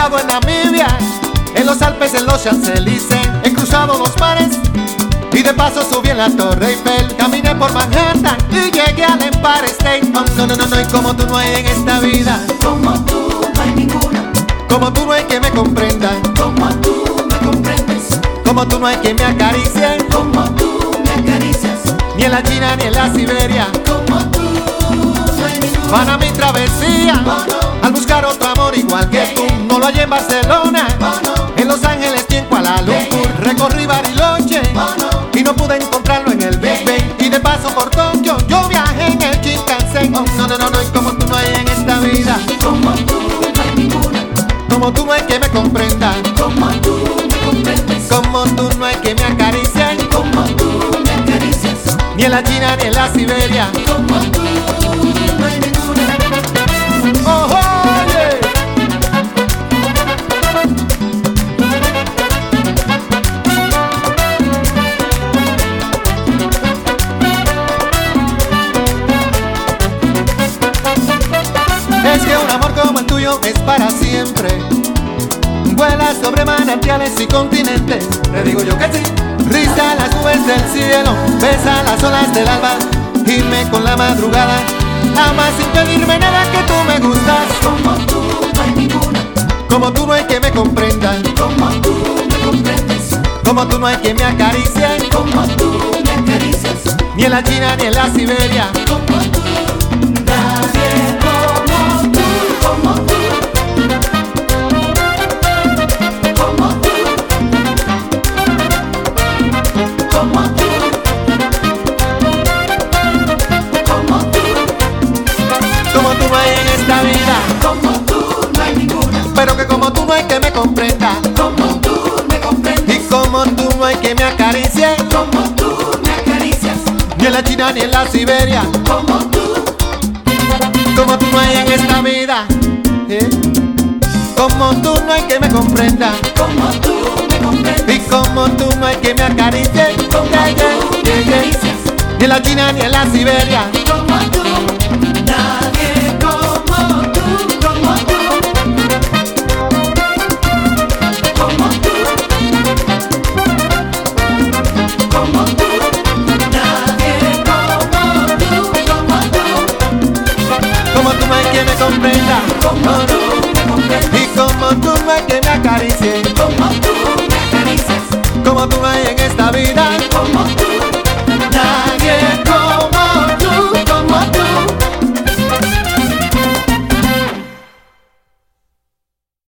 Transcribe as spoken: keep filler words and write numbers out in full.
estado en Namibia, en los Alpes, en los Champs-Élysées. He cruzado los mares y de paso subí en la Torre Eiffel. Caminé por Manhattan y llegué al Empire State. Oh, no, no, no, no, y como tú no hay en esta vida. Como tú no hay ninguna. Como tú no hay que me comprenda. Como tú me comprendes. Como tú no hay que me acaricie. Como tú me acaricias. Ni en la China ni en la Siberia. Como tú no hay ninguna. Para mi travesía, Oh, no. al buscar otro amor igual que tú. No lo hallé en Barcelona, Oh, no. en Los Ángeles ni en Kuala Lumpur. Recorrí Bariloche Oh, no. y no pude encontrarlo en el Big Bang. Y de paso por Tokio yo viajé en el Shinkansen. Oh, no, no, no, no, y como tú no hay en esta vida. Como tú no hay ninguna. Como tú no hay que me comprenda. Como tú me comprendes. Como tú no hay que me acaricie. Como tú me acaricias. Ni en la China ni en la Siberia. Como tú no hay ninguna. Oh, oye. Es que un amor como el tuyo es para siempre. Vuela sobre manantiales y continentes. Te digo yo que sí. Riza las nubes del cielo, besa las olas del alba, gime con la madrugada. Ama sin pedirme nada, que tú me gustas. Como tú no hay ninguna. Como tú no hay que me comprenda. Como tú me comprendes. Como tú no hay que me acaricie. Como tú me acaricias. Ni en la China ni en la Siberia. Como tú. Nadie como tú. Como tú. Como tú. Como tú. Como tú. Como tú no hay en esta vida. Como tú no hay ninguna. Pero que como tú no hay que me comprenda. Como tú me comprendes. Y como tú no hay que me acaricie. Como tú me acaricias. Ni en la China ni en la Siberia. Como tú. Como tú no hay en esta vida. ¿Eh? Como tú no hay que me comprenda. Como tú me comprendes. Y como tú no hay que me acaricie. Como Yeah, yeah, tú me yeah, yeah. acaricias. Ni en la China ni en la Siberia. Como tú. Nadie como tú. Como tú. Como tú. Como tú. Nadie como tú. Como tú. Como tú no hay que me comprenda. Como No, no. tú me comprendes. Y como tú no hay que me acaricie.